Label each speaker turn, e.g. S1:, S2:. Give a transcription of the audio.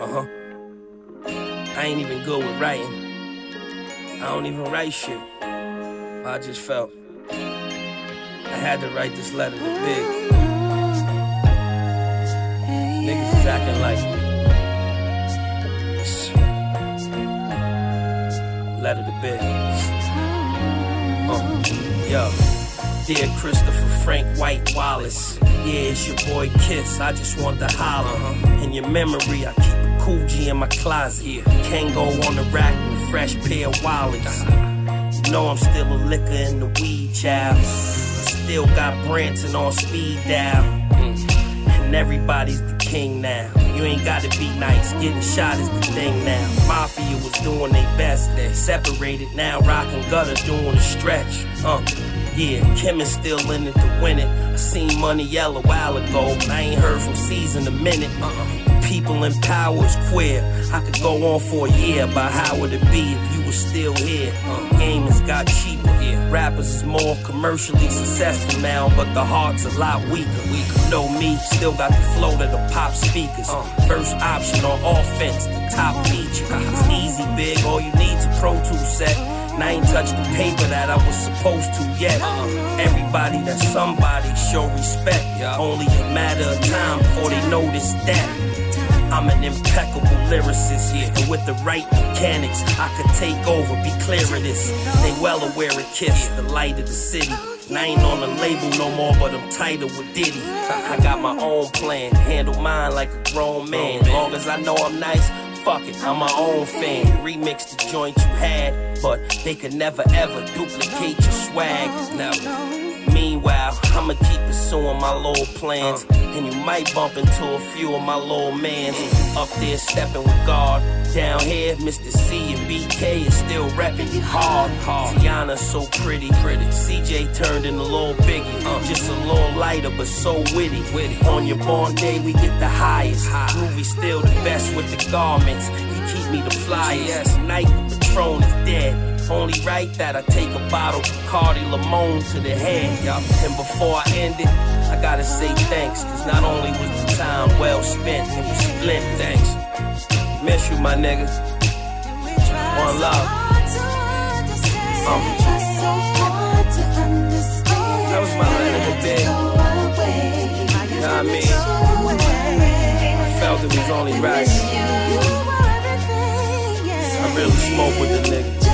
S1: I ain't even good with writing. I don't even write shit. I just felt I had to write this letter to Big. Niggas is acting like letter to Big. Yo. Dear Christopher Frank White Wallace, yeah, it's your boy Kiss. I just want to holler. In your memory, I keep a Cool G in my closet. Can't go on the rack with a fresh pair of wallets. You know I'm still a liquor in the weed, child. I still got Branson on speed dial. And everybody's the king now. You ain't gotta be nice, getting shot is the thing now. Mafia was doing their best, they separated now. Rock and Gutter doing a stretch. Yeah, Kim is still in it to win it. I seen Money Yell a while ago, I ain't heard from C's in a minute. People in power is queer. I could go on for a year about how would it be if you were still here. Gamers got cheaper. Rappers is more commercially successful now, but the heart's a lot weaker. Know me, still got the flow to the pop speakers. First option on offense, the top feature. It's easy, Big, all you need's a Pro Tools set. And I ain't touched the paper that I was supposed to yet. Everybody that's somebody, show respect. Only a matter of time before they notice that I'm an impeccable lyricist, and with the right mechanics, I could take over, be clear of this. They well aware of Kiss, the light of the city. And I ain't on the label no more, but I'm tighter with Diddy. I got my own plan, handle mine like a grown man. Long as I know I'm nice, fuck it, I'm my own fan. Remix the joint you had, but they could never ever duplicate your swag. Never. Meanwhile, I'ma keep pursuing my little plans, and you might bump into a few of my little mans. Up there stepping with God, down here Mr. C and BK is still repping hard. Tiana so pretty. CJ turned in a little biggie, just a little lighter but so witty. On your born day we get the highest. Groovy still the best with the garments. He keep me the flyest. Tonight the Patron is dead. Only right that I take a bottle of Cardi Limon to the head, And before I end it, I gotta say thanks, cause not only was the time well spent, it was splendid. Thanks. Miss you, my nigga. One love. That was my letter to Big. You know what I mean? I felt it was only right. I really smoke with the nigga.